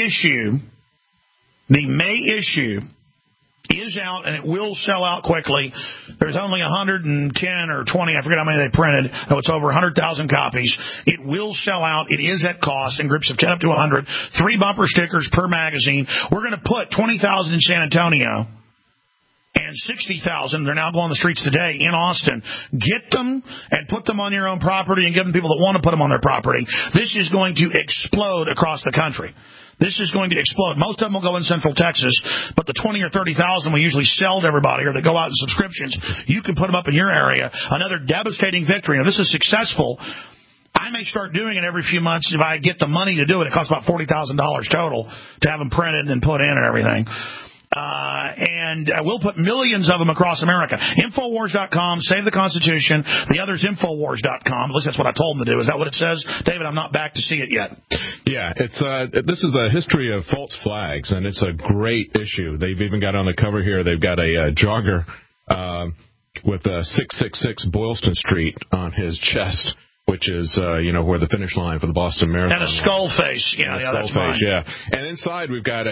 May issue is out, and it will sell out quickly. There's only 110 or 20. I forget how many they printed. No, it's over 100,000 copies. It will sell out. It is at cost in groups of 10 up to 100. 3 bumper stickers per magazine. We're going to put 20,000 in San Antonio and 60,000. They're now going on the streets today in Austin. Get them and put them on your own property and give them people that want to put them on their property. This is going to explode across the country. This is going to explode. Most of them will go in Central Texas, but the 20 or 30,000 we usually sell to everybody, or they go out in subscriptions. You can put them up in your area. Another devastating victory. Now, this is successful. I may start doing it every few months if I get the money to do it. It costs about $40,000 total to have them printed and put in and everything. And we'll put millions of them across America. Infowars.com, Save the Constitution. The other's Infowars.com. At least that's what I told them to do. Is that what it says? David, I'm not back to see it yet. Yeah, this is the history of false flags, and it's a great issue. They've even got on the cover here, they've got a jogger with 666 Boylston Street on his chest, which is, where the finish line for the Boston Marathon. And a skull face. Yeah, that's mine. Yeah. And inside we've got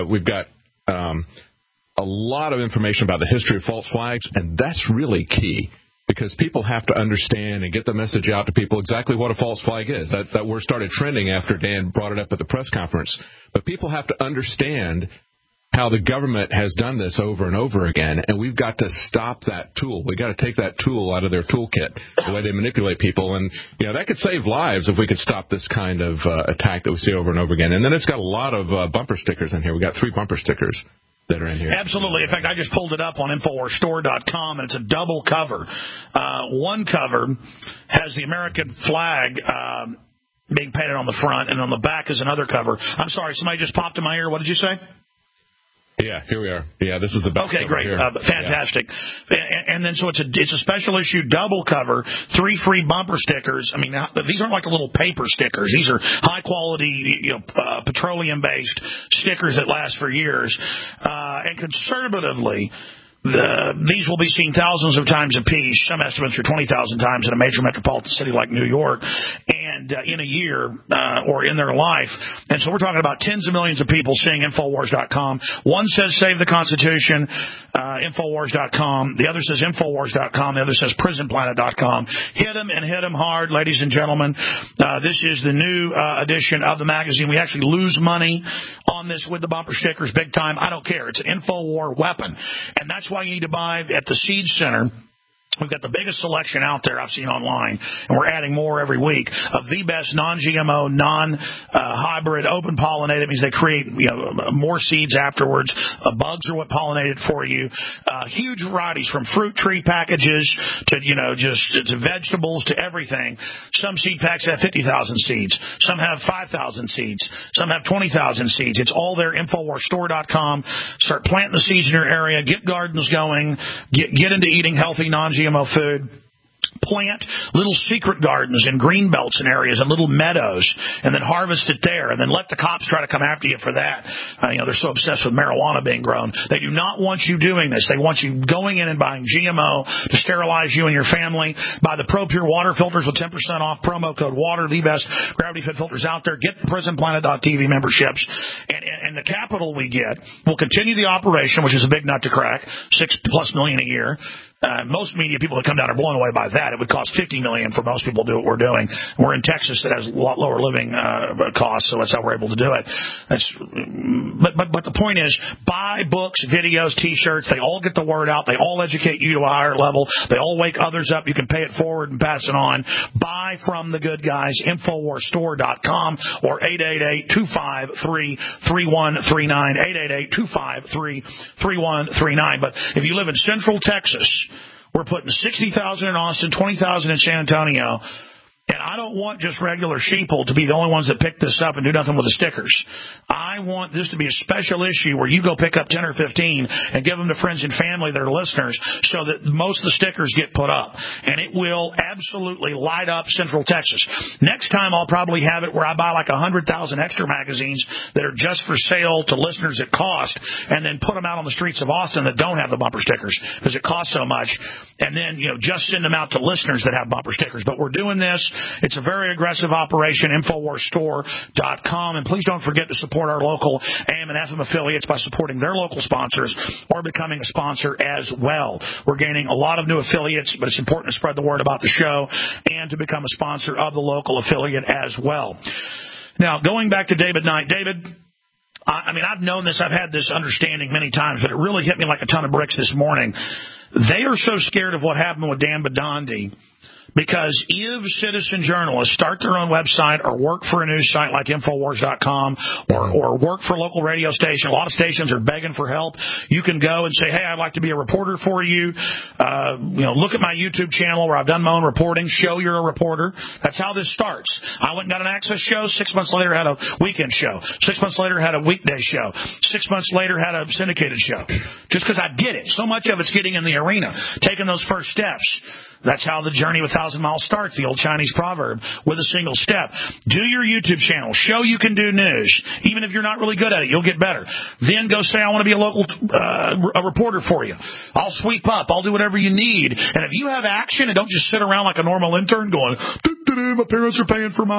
a lot of information about the history of false flags, and that's really key because people have to understand and get the message out to people exactly what a false flag is. That word started trending after Dan brought it up at the press conference. But people have to understand how the government has done this over and over again, and we've got to stop that tool. We've got to take that tool out of their toolkit, the way they manipulate people. And, that could save lives if we could stop this kind of attack that we see over and over again. And then it's got a lot of bumper stickers in here. We've got 3 bumper stickers that are in here. Absolutely. In fact, I just pulled it up on InfoWarsStore.com, and it's a double cover. One cover has the American flag being painted on the front, and on the back is another cover. I'm sorry, somebody just popped in my ear. What did you say? Yeah, here we are. Yeah, this is the back. Okay, great. Fantastic. Yeah. And then so it's a special issue double cover, 3 free bumper stickers. I mean, these aren't like little paper stickers. These are high quality, petroleum based stickers that last for years. And conservatively, these will be seen thousands of times apiece. Some estimates are 20,000 times in a major metropolitan city like New York, and in a year or in their life. And so we're talking about tens of millions of people seeing Infowars.com. One says Save the Constitution, Infowars.com. The other says Infowars.com. The other says PrisonPlanet.com. Hit them and hit them hard, ladies and gentlemen. This is the new edition of the magazine. We actually lose money on this with the bumper stickers big time. I don't care. It's an Infowar weapon. And that's why you need to buy at the Seed Center. We've got the biggest selection out there I've seen online, and we're adding more every week of the best non-GMO, non-hybrid, open-pollinated. It means they create more seeds afterwards. Bugs are what pollinated for you. Huge varieties from fruit tree packages to to vegetables to everything. Some seed packs have 50,000 seeds. Some have 5,000 seeds. Some have 20,000 seeds. It's all there. InfoWarsStore.com. Start planting the seeds in your area. Get gardens going. Get into eating healthy non-GMO food. plant little secret gardens in green belts and areas and little meadows, and then harvest it there, and then let the cops try to come after you for that. They're so obsessed with marijuana being grown. They do not want you doing this. They want you going in and buying GMO to sterilize you and your family. Buy the ProPure water filters with 10% off, promo code WATER, the best gravity-fed filters out there. Get the PrisonPlanet.tv memberships. And the capital we get will continue the operation, which is a big nut to crack, $6+ million a year. Most media people that come down are blown away by that. It would cost $50 million for most people to do what we're doing. We're in Texas that has a lot lower living costs, so that's how we're able to do it. But the point is, buy books, videos, T-shirts. They all get the word out. They all educate you to a higher level. They all wake others up. You can pay it forward and pass it on. Buy from the good guys, InfoWarsStore.com or 888-253-3139, 888-253-3139. But if you live in Central Texas, we're putting 60,000 in Austin, 20,000 in San Antonio. And I don't want just regular sheeple to be the only ones that pick this up and do nothing with the stickers. I want this to be a special issue where you go pick up 10 or 15 and give them to friends and family that are listeners so that most of the stickers get put up. And it will absolutely light up Central Texas. Next time I'll probably have it where I buy like 100,000 extra magazines that are just for sale to listeners at cost, and then put them out on the streets of Austin that don't have the bumper stickers because it costs so much. And then, just send them out to listeners that have bumper stickers. But we're doing this. It's a very aggressive operation, InfoWarsStore.com. And please don't forget to support our local AM and FM affiliates by supporting their local sponsors or becoming a sponsor as well. We're gaining a lot of new affiliates, but it's important to spread the word about the show and to become a sponsor of the local affiliate as well. Now, going back to David Knight. David, I've known this. I've had this understanding many times, but it really hit me like a ton of bricks this morning. They are so scared of what happened with Dan Bidandi because if citizen journalists start their own website or work for a news site like Infowars.com or work for a local radio station, a lot of stations are begging for help. You can go and say, hey, I'd like to be a reporter for you. Look at my YouTube channel where I've done my own reporting. Show you're a reporter. That's how this starts. I went and got an access show. 6 months later, had a weekend show. 6 months later, had a weekday show. 6 months later, had a syndicated show. Just because I did it. So much of it's getting in the arena, taking those first steps. That's how the journey of 1,000 miles starts, the old Chinese proverb, with a single step. Do your YouTube channel. Show you can do news. Even if you're not really good at it, you'll get better. Then go say, I want to be a local a reporter for you. I'll sweep up. I'll do whatever you need. And if you have action and don't just sit around like a normal intern going, my parents are paying for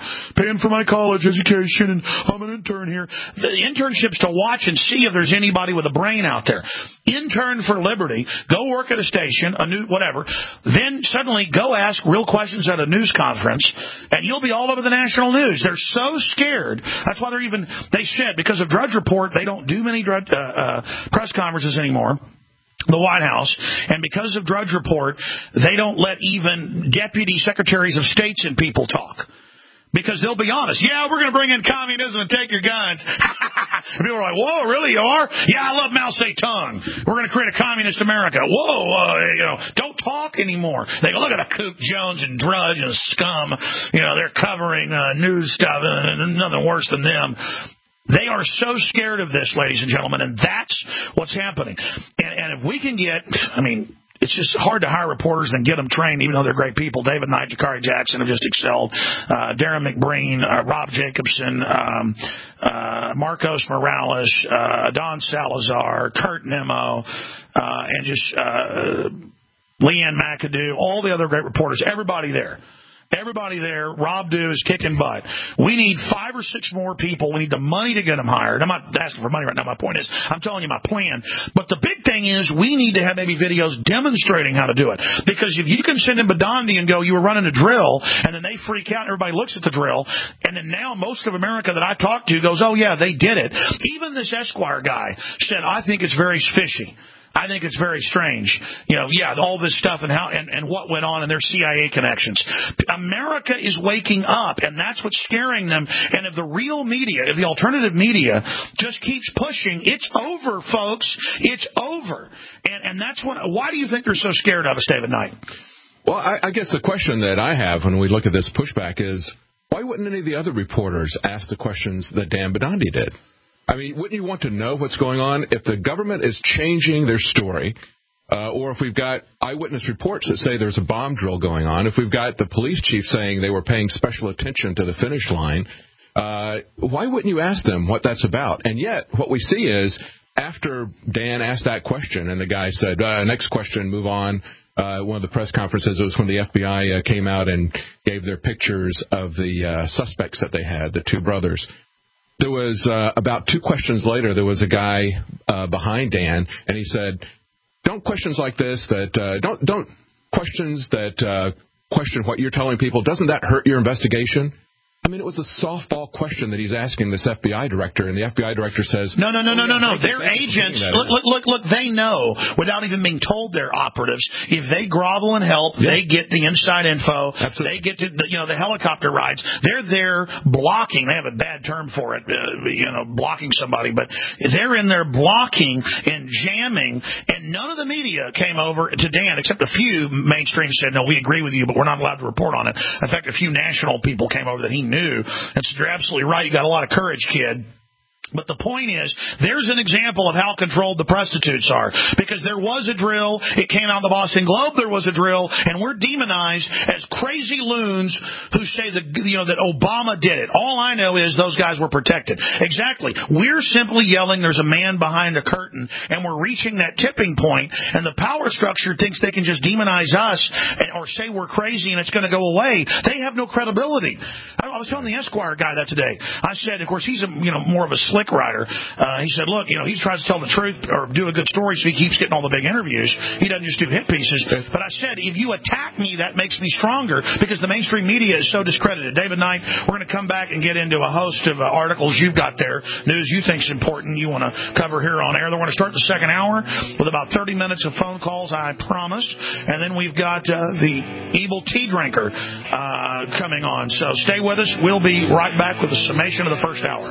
my college education, and I'm an intern here. The internship's to watch and see if there's anybody with a brain out there. Intern for liberty. Go work at a station, whatever. Then suddenly go ask real questions at a news conference, and you'll be all over the national news. They're so scared. That's why they said, because of Drudge Report, they don't do many press conferences anymore. The White House, and because of Drudge Report, they don't let even deputy secretaries of states and people talk. Because they'll be honest. Yeah, we're going to bring in communism and take your guns. People are like, whoa, really, you are? Yeah, I love Mao Zedong. We're going to create a communist America. Whoa, don't talk anymore. They go, look at a Kook Jones and Drudge and Scum. They're covering news stuff, and nothing worse than them. They are so scared of this, ladies and gentlemen, and that's what's happening. And if we can get, it's just hard to hire reporters and get them trained, even though they're great people. David Knight, Jakari Jackson have just excelled. Darren McBreen, Rob Jacobson, Marcos Morales, Don Salazar, Kurt Nimmo, and just Leanne McAdoo, all the other great reporters, everybody there. Everybody there, Rob Dew is kicking butt. We need 5 or 6 more people. We need the money to get them hired. I'm not asking for money right now. My point is, I'm telling you my plan. But the big thing is we need to have maybe videos demonstrating how to do it. Because if you can send in Bidandi and go, you were running a drill, and then they freak out and everybody looks at the drill, and then now most of America that I talk to goes, oh, yeah, they did it. Even this Esquire guy said, I think it's very fishy. I think it's very strange. All this stuff and how and what went on in their CIA connections. America is waking up, and that's what's scaring them. And if the real media, if the alternative media just keeps pushing, it's over, folks. It's over. And that's why do you think they're so scared of us, David Knight? Well, I guess the question that I have when we look at this pushback is, why wouldn't any of the other reporters ask the questions that Dan Bidandi did? Wouldn't you want to know what's going on? If the government is changing their story, or if we've got eyewitness reports that say there's a bomb drill going on, if we've got the police chief saying they were paying special attention to the finish line, why wouldn't you ask them what that's about? And yet, what we see is, after Dan asked that question and the guy said, next question, move on, one of the press conferences was when the FBI came out and gave their pictures of the suspects that they had, the two brothers. There was, about 2 questions later, there was a guy behind Dan, and he said, don't questions like this don't questions that question what you're telling people, doesn't that hurt your investigation? I mean, it was a softball question that he's asking this FBI director, and the FBI director says, No. They're agents. Look, they know, without even being told they're operatives, if they grovel and help, they get the inside info. Absolutely. They get to, the helicopter rides. They're there blocking. They have a bad term for it, blocking somebody, but they're in there blocking and jamming, and none of the media came over to Dan, except a few mainstream said, no, we agree with you, but we're not allowed to report on it. In fact, a few national people came over that he knew. And so you're absolutely right. You got a lot of courage, kid. But the point is, there's an example of how controlled the prostitutes are. Because there was a drill. It came out in the Boston Globe. There was a drill. And we're demonized as crazy loons who say that Obama did it. All I know is those guys were protected. Exactly. We're simply yelling there's a man behind a curtain. And we're reaching that tipping point. And the power structure thinks they can just demonize us or say we're crazy and it's going to go away. They have no credibility. I was telling the Esquire guy that today. I said, of course, he's more of a slick writer. He said, look, he tries to tell the truth or do a good story, so he keeps getting all the big interviews. He doesn't just do hit pieces. But I said, if you attack me, that makes me stronger because the mainstream media is so discredited. David Knight, we're going to come back and get into a host of articles you've got there, news you think's important, you want to cover here on air. Then we're going to start the second hour with about 30 minutes of phone calls, I promise. And then we've got the evil tea drinker coming on. So stay with us. We'll be right back with a summation of the first hour.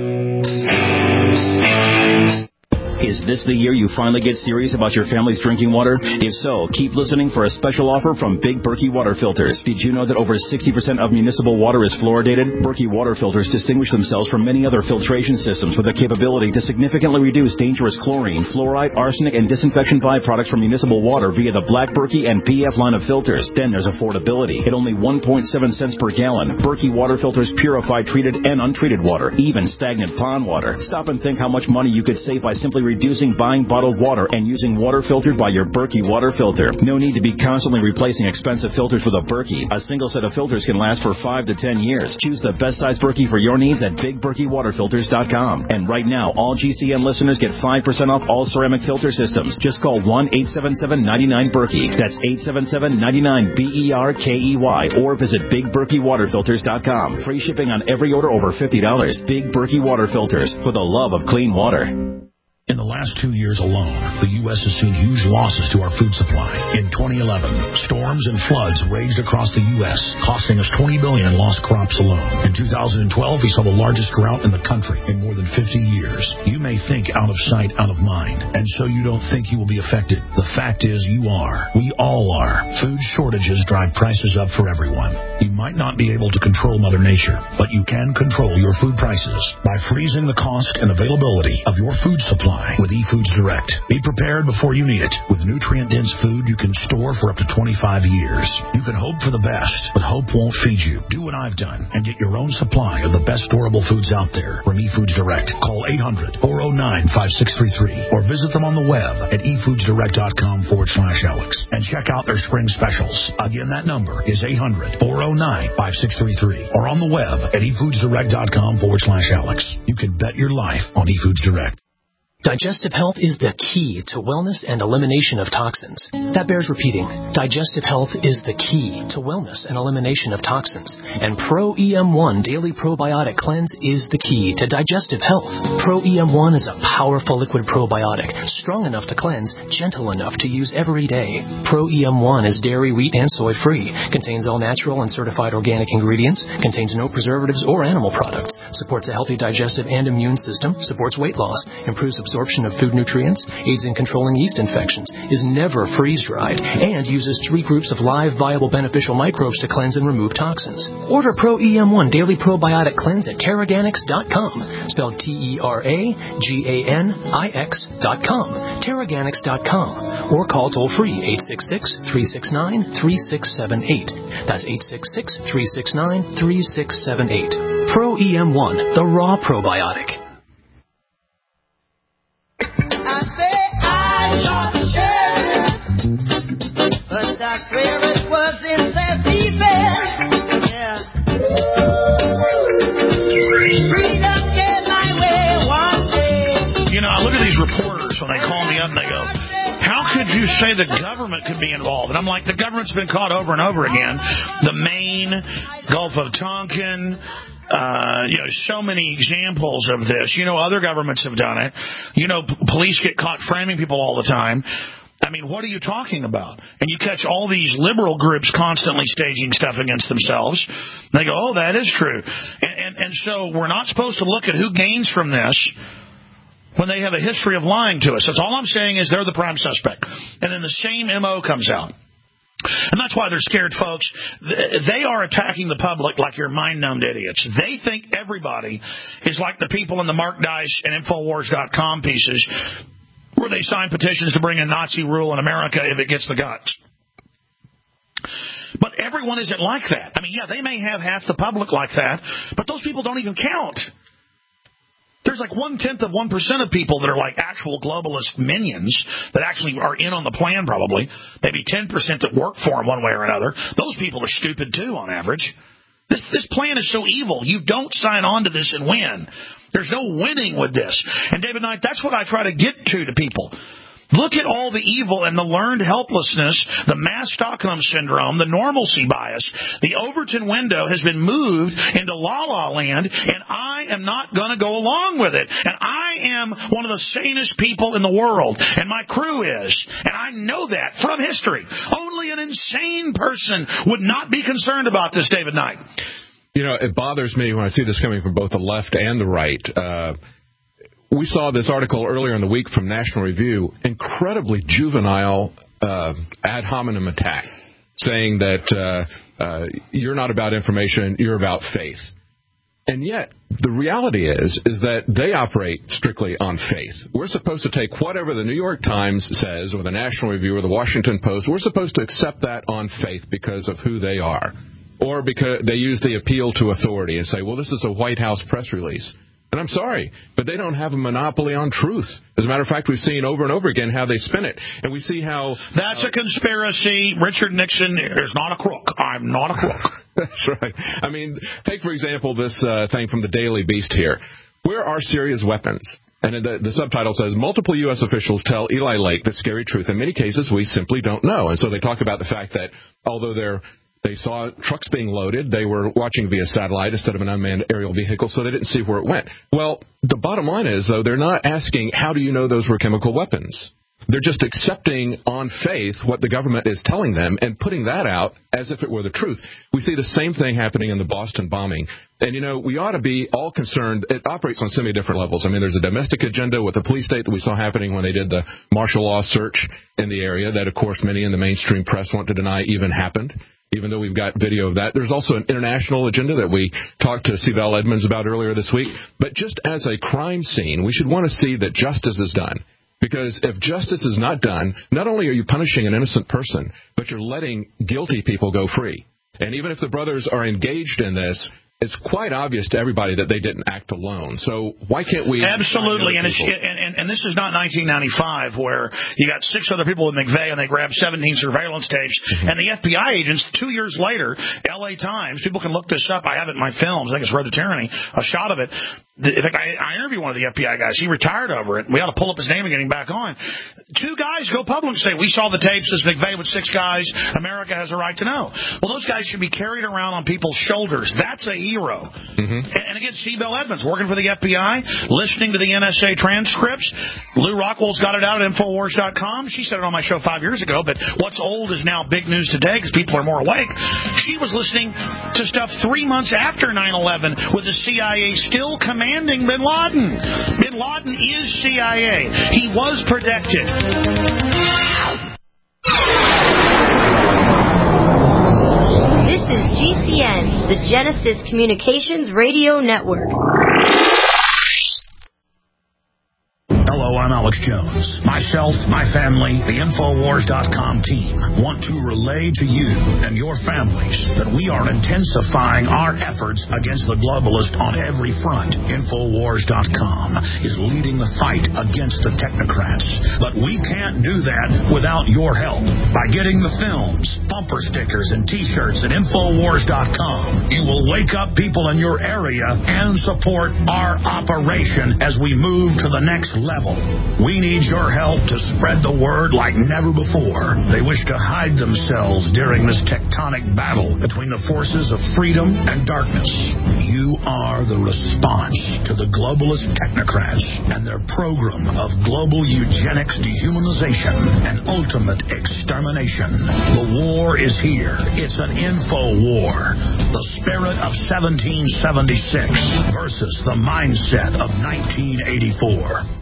Is this the year you finally get serious about your family's drinking water? If so, keep listening for a special offer from Big Berkey Water Filters. Did you know that over 60% of municipal water is fluoridated? Berkey Water Filters distinguish themselves from many other filtration systems with the capability to significantly reduce dangerous chlorine, fluoride, arsenic, and disinfection byproducts from municipal water via the Black Berkey and PF line of filters. Then there's affordability. At only 1.7 cents per gallon, Berkey Water Filters purify treated and untreated water, even stagnant pond water. Stop and think how much money you could save by simply reducing buying bottled water and using water filtered by your Berkey water filter. No need to be constantly replacing expensive filters with a Berkey. A single set of filters can last for 5 to 10 years. Choose the best size Berkey for your needs at BigBerkeyWaterFilters.com. And right now, all GCN listeners get 5% off all ceramic filter systems. Just call 1-877-99-BERKEY. That's 877-99-BERKEY. Or visit BigBerkeyWaterFilters.com. Free shipping on every order over $50. Big Berkey Water Filters, for the love of clean water. In the last 2 years alone, the U.S. has seen huge losses to our food supply. In 2011, storms and floods raged across the U.S., costing us $20 billion in lost crops alone. In 2012, we saw the largest drought in the country in more than 50 years. You may think out of sight, out of mind, and so you don't think you will be affected. The fact is you are. We all are. Food shortages drive prices up for everyone. You might not be able to control Mother Nature, but you can control your food prices by freezing the cost and availability of your food supply with eFoods Direct. Be prepared before you need it. With nutrient-dense food you can store for up to 25 years. You can hope for the best, but hope won't feed you. Do what I've done and get your own supply of the best storable foods out there from eFoods Direct. Call 800-409-5633 or visit them on the web at efoodsdirect.com/Alex and check out their spring specials. Again, that number is 800-409-5633 or on the web at efoodsdirect.com/Alex. You can bet your life on eFoods Direct. Digestive health is the key to wellness and elimination of toxins. That bears repeating. Digestive health is the key to wellness and elimination of toxins. And Pro EM1 Daily Probiotic Cleanse is the key to digestive health. Pro EM1 is a powerful liquid probiotic, strong enough to cleanse, gentle enough to use every day. Pro EM1 is dairy, wheat, and soy free, contains all natural and certified organic ingredients, contains no preservatives or animal products, supports a healthy digestive and immune system, supports weight loss, improves absorption of food nutrients, aids in controlling yeast infections, is never freeze-dried, and uses 3 groups of live, viable, beneficial microbes to cleanse and remove toxins. Order Pro EM1 Daily Probiotic Cleanse at Teraganix.com, spelled Teraganix.com, Teraganix.com, or call toll-free 866-369-3678. That's 866-369-3678. Pro EM1, the raw probiotic. I say I shot the sheriff, but I swear it was in self-defense. Yeah. Freedom came my way one day. You know, I look at these reporters when they call me up and they go, how could you say the government could be involved? And I'm like, the government's been caught over and over again. The Maine, Gulf of Tonkin, so many examples of this. Other governments have done it. Police get caught framing people all the time. I mean, what are you talking about? And you catch all these liberal groups constantly staging stuff against themselves. They go, oh, that is true. And so we're not supposed to look at who gains from this when they have a history of lying to us. That's all I'm saying is they're the prime suspect. And then the same MO comes out. And that's why they're scared, folks. They are attacking the public like you're mind-numbed idiots. They think everybody is like the people in the Mark Dice and Infowars.com pieces where they sign petitions to bring in Nazi rule in America if it gets the guts. But everyone isn't like that. I mean, yeah, they may have half the public like that, but those people don't even count. There's like 0.1% of people that are like actual globalist minions that actually are in on the plan probably. Maybe 10% that work for them one way or another. Those people are stupid too on average. This plan is so evil. You don't sign on to this and win. There's no winning with this. And David Knight, that's what I try to get to people. Look at all the evil and the learned helplessness, the mass Stockholm syndrome, the normalcy bias. The Overton window has been moved into la-la land, and I am not going to go along with it. And I am one of the sanest people in the world, and my crew is. And I know that from history. Only an insane person would not be concerned about this, David Knight. It bothers me when I see this coming from both the left and the right. We saw this article earlier in the week from National Review, incredibly juvenile ad hominem attack, saying that you're not about information, you're about faith. And yet, the reality is that they operate strictly on faith. We're supposed to take whatever the New York Times says, or the National Review, or the Washington Post, we're supposed to accept that on faith because of who they are. Or because they use the appeal to authority and say, well, this is a White House press release. And I'm sorry, but they don't have a monopoly on truth. As a matter of fact, we've seen over and over again how they spin it. And we see how... That's a conspiracy. Richard Nixon is not a crook. I'm not a crook. That's right. I mean, take, for example, this thing from the Daily Beast here. Where are Syria's weapons? And the subtitle says, multiple U.S. officials tell Eli Lake the scary truth. In many cases, we simply don't know. And so they talk about the fact that although they saw trucks being loaded, they were watching via satellite instead of an unmanned aerial vehicle, so they didn't see where it went. Well, the bottom line is, though, they're not asking, how do you know those were chemical weapons? They're just accepting on faith what the government is telling them and putting that out as if it were the truth. We see the same thing happening in the Boston bombing. And, we ought to be all concerned. It operates on so many different levels. I mean, there's a domestic agenda with the police state that we saw happening when they did the martial law search in the area that, of course, many in the mainstream press want to deny even happened, even though we've got video of that. There's also an international agenda that we talked to Sibel Edmonds about earlier this week. But just as a crime scene, we should want to see that justice is done. Because if justice is not done, not only are you punishing an innocent person, but you're letting guilty people go free. And even if the brothers are engaged in this, it's quite obvious to everybody that they didn't act alone. So why can't we... Absolutely, and this is not 1995 where you got 6 other people with McVeigh and they grabbed 17 surveillance tapes, and the FBI agents 2 years later, L.A. Times, people can look this up, I have it in my films, I think it's Road to Tyranny, a shot of it. In fact, I interviewed one of the FBI guys. He retired over it. We ought to pull up his name and get him back on. 2 guys go public and say, we saw the tapes as McVeigh with 6 guys. America has a right to know. Well, those guys should be carried around on people's shoulders. That's a hero. And again, Sibel Edmonds, working for the FBI, listening to the NSA transcripts. Lou Rockwell's got it out at Infowars.com. She said it on my show 5 years ago, but what's old is now big news today because people are more awake. She was listening to stuff 3 months after 9/11 with the CIA still commanding commanding bin Laden. Bin Laden is CIA. He was protected. This is GCN, the Genesis Communications Radio Network. Hello, I'm Alex Jones. Myself, my family, the Infowars.com team want to relay to you and your families that we are intensifying our efforts against the globalist on every front. Infowars.com is leading the fight against the technocrats. But we can't do that without your help. By getting the films, bumper stickers, and T-shirts at Infowars.com, you will wake up people in your area and support our operation as we move to the next level. We need your help to spread the word like never before. They wish to hide themselves during this tectonic battle between the forces of freedom and darkness. You are the response to the globalist technocrats and their program of global eugenics, dehumanization, and ultimate extermination. The war is here. It's an info war. The spirit of 1776 versus the mindset of 1984.